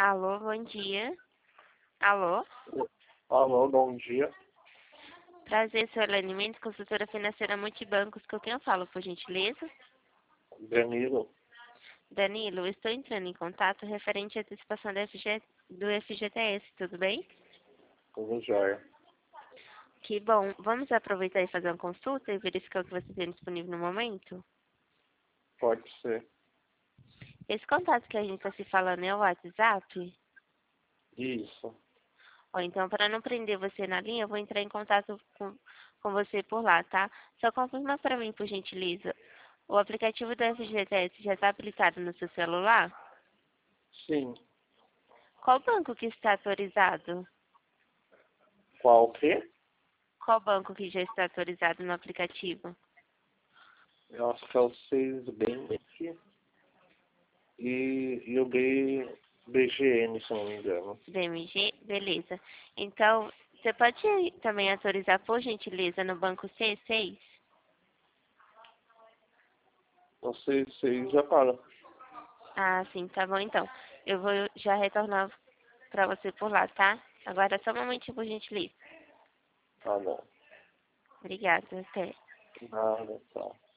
Alô, bom dia. Alô? Alô, bom dia. Prazer, sou Elaine Mendes, consultora financeira Multibancos. Com quem eu falo, por gentileza? Danilo. Danilo, estou entrando em contato referente à antecipação do FGTS, tudo bem? Tudo jóia. Que bom. Vamos aproveitar e fazer uma consulta e verificar o que você tem disponível no momento? Pode ser. Esse contato que a gente está se falando é o WhatsApp? Isso. Ou então, para não prender você na linha, eu vou entrar em contato com você por lá, tá? Só confirma para mim, por gentileza. O aplicativo do FGTS já está aplicado no seu celular? Sim. Qual banco que está autorizado? Qual o quê? Qual banco que já está autorizado no aplicativo? Eu acho que é o 6 Bank e o BGN, se não me engano. BMG? Beleza. Então, você pode também autorizar, por gentileza, no banco C6? O 6 já para. Ah, sim, tá bom então. Eu vou já retornar para você por lá, tá? Agora só um momentinho, por gentileza. Tá bom. Obrigada, até. Nada, tá.